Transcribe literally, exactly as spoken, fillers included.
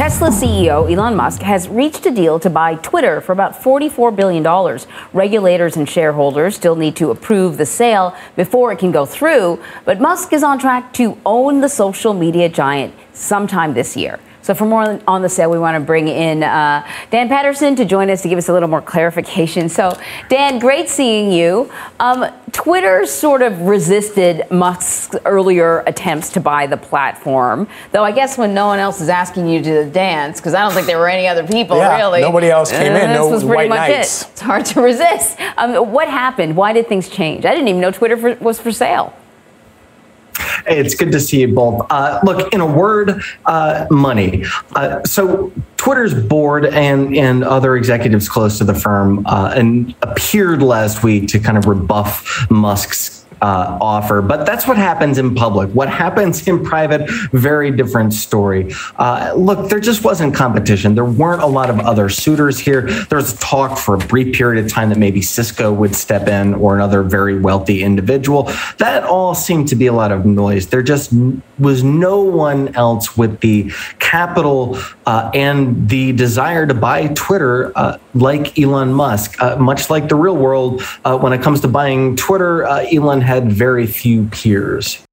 Tesla C E O Elon Musk has reached a deal to buy Twitter for about forty-four billion dollars. Regulators and shareholders still need to approve the sale before it can go through, but Musk is on track to own the social media giant sometime this year. So for more on the sale, we want to bring in uh, Dan Patterson to join us to give us a little more clarification. So, Dan, great seeing you. Um, Twitter sort of resisted Musk's earlier attempts to buy the platform, though I guess when no one else is asking you to dance, because I don't think there were any other people, yeah, really. Nobody else came uh, in, this no was pretty white much knights. It. It's hard to resist. Um, what happened? Why did things change? I didn't even know Twitter for, was for sale. Hey, it's good to see you both. Uh, look, in a word, uh, money. Uh, so Twitter's board and, and other executives close to the firm uh, and appeared last week to kind of rebuff Musk's Uh, offer, but that's what happens in public. What happens in private, very different story. Uh, look, there just wasn't competition. There weren't a lot of other suitors here. There was talk for a brief period of time that maybe Cisco would step in or another very wealthy individual. That all seemed to be a lot of noise. There just was no one else with the capital uh, and the desire to buy Twitter uh, like Elon Musk. Uh, much like the real world, uh, when it comes to buying Twitter, uh, Elon had very few peers.